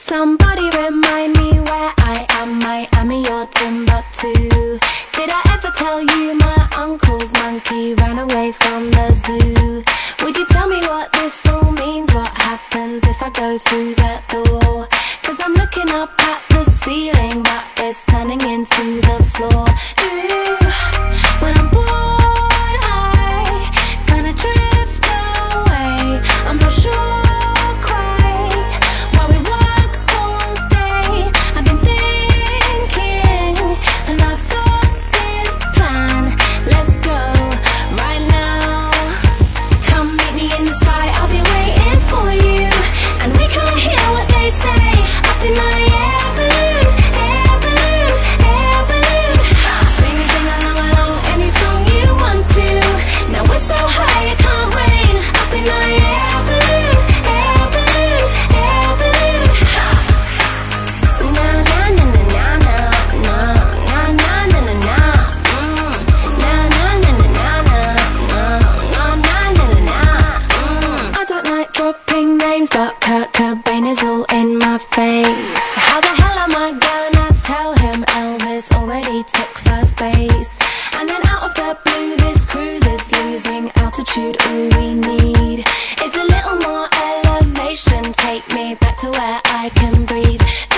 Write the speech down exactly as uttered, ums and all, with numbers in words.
Somebody remind me where I am, Miami or Timbuktu. Did I ever tell you my uncle's monkey ran away from the zoo? Would you tell me what this all means? What happens if I go through that door? Cause I'm looking up at the ceiling, but it's turning into the floor. Ooh, when I'm bored I kinda drift away. I'm not sure but Kurt Cobain is all in my face. How the hell am I gonna tell him Elvis already took first base? And then out of the blue this cruise is losing altitude. All we need is a little more elevation. Take me back to where I can breathe.